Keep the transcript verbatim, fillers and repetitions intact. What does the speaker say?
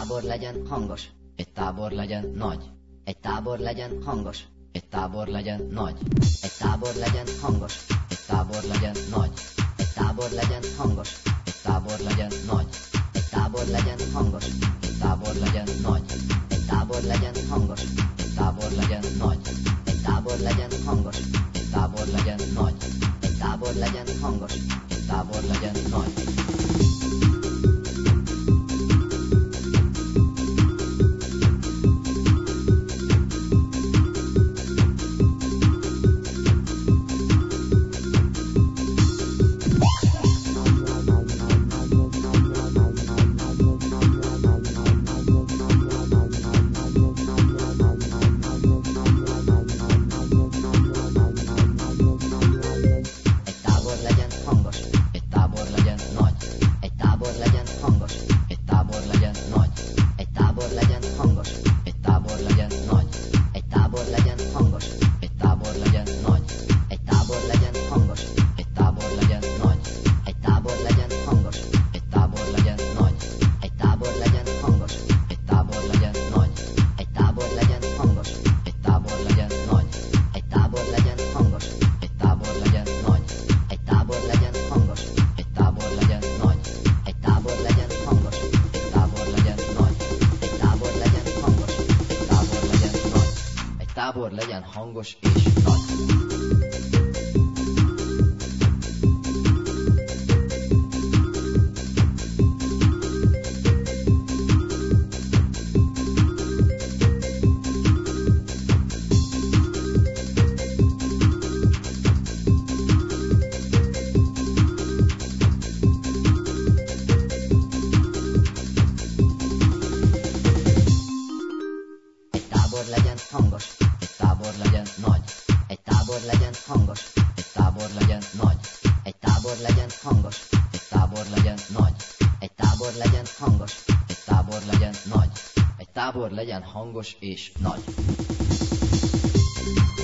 tábor legyen hangos, egy tábor legyen nagy. Egy tábor legyen hangos, egy tábor legyen nagy. Egy tábor legyen hangos, egy tábor legyen nagy. Egy tábor legyen hangos, egy tábor legyen nagy. Egy tábor legyen hangos, egy tábor legyen nagy. Egy tábor legyen hangos, egy tábor legyen nagy. Egy tábor legyen hangos, egy tábor legyen nagy. Egy tábor legyen hangos, egy tábor legyen nagy. Tábor legyen hangos és nagy. Legyen hangos és nagy.